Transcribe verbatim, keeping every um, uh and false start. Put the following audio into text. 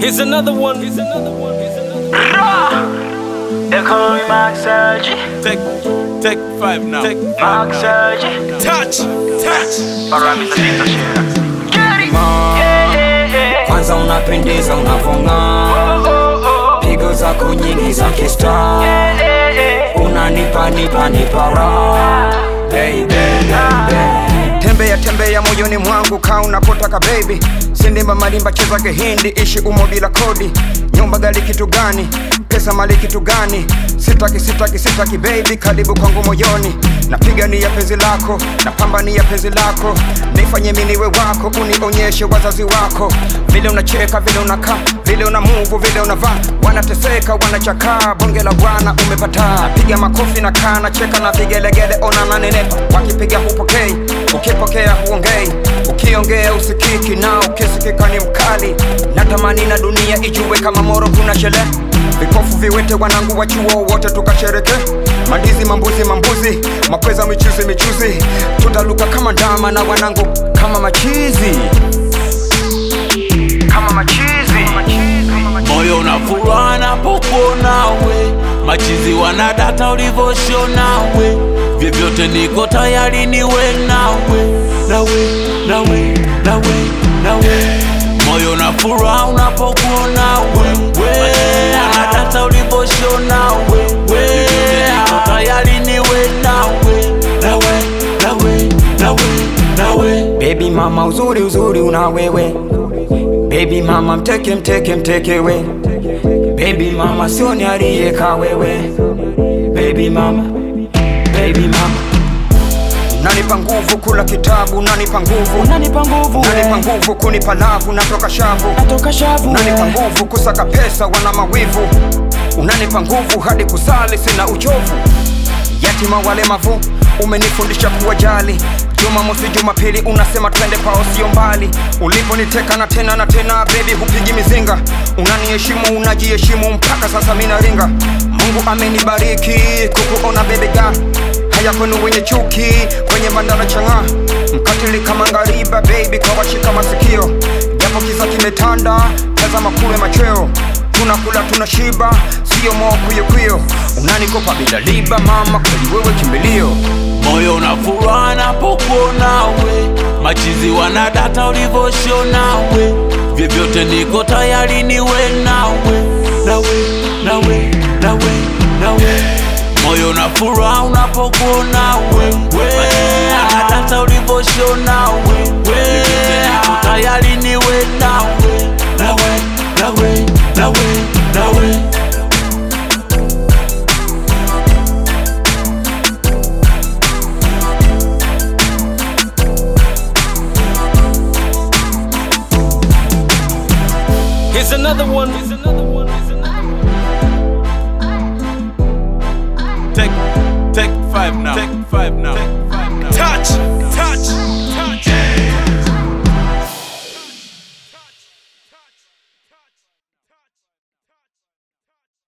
Here's another one. Here's another one. Here's another one. They call me Mark Surgery. Take, take five now. Take Mark Surgery. touch, touch. Alright, Mister Dito Share. Get it. Ma, Yeah, yeah, yeah. kwanza unapendeza unavonga, Oh, oh, oh. pigo zako nyingi za kista, Yeah, yeah, yeah. unanipa nipa nipa raha, baby, baby. Tembea tembea moyoni mwangu kaa unapotaka baby, sindimba malimba cheza kehindi, ishi umo bila kodi, nyumba gali kitu gani, pesa mali kitu gani, sitaki sitaki sitaki baby, karibu kwangu moyoni, napigania penzi lako, napambania penzi lako, nifanye mimi niwe wako, unionyeshe wazazi wako, vile unacheka vile unakaa, vile una move vile unavaa, wanateseka wanachakaa, bonge la bwana umepata, piga makofi na kana cheka na vigelegele, ona na nenepa, wakipiga hupokei, ukipokea huongei, ukiongea usikiki, na ukisikika ni mkali, natamani na dunia ijue kama Moro kuna shele, vikofu viwete wanangu wa chuo wote tukashereke, mandizi mambuzi mambuzi, makweza michuzi michuzi, tutaluka kama ndama na wanangu kama machizi, kama machizi, moyo unafuraha napokuona we, machizi wanadata ulivyoshona we, vyovyote niko tayari niwe nawe, nawe, nawe, nawe, nawe. Moyo unafuraha unapokuona we, we, wanadata ulivyoshona we, we, niko tayari niwe nawe, nawe, nawe, nawe, nawe. baby mama uzuri uzuri una wewe, baby mama mteke mteke mteke we, baby mama sioni aliyeka wewe, baby mama, baby mama, unanipa nguvu kula kitabu, unanipa nguvu, Unanipa nguvu unanipa nguvu kunipa lavu, natoka shavu, natoka shavu unanipa nguvu kusaka pesa wana mawivu, unanipa nguvu hadi kusali sina uchovu, yatima wale mavu umenifundisha kuwa jali, Jumamosi Jumapili unasema twende pao sio mbali, uliponiteka na tena na tena baby hupigi mizinga, unaniheshimu unajiheshimu mpaka sasa mina ringa, Mungu amenibariki kukuona baby girl, haya kwenu wenye chuki kwenye bandara changa, mkatili kama ngariba baby kwa washika masikio, japo kisa kimetanda tazama kule machweo, tunakula tunashiba sio moo kuyo kuyo, unanikopa bila liba mama kweli wewe kimbilio, Moyo unafuraha napokuona we, machizi wanadata ulivyoshona we, vyovyote niko tayari niwe nawe, nawe, nawe, nawe, nawe. Moyo unafuraha unapokuona we, we, wanadata ulivyoshona we, we, niko tayari niwe nawe, nawe, nawe, nawe, nawe. Here's another one. Here's another one. Here's another one. Take, take five now. Take five now. Take five now. Touch,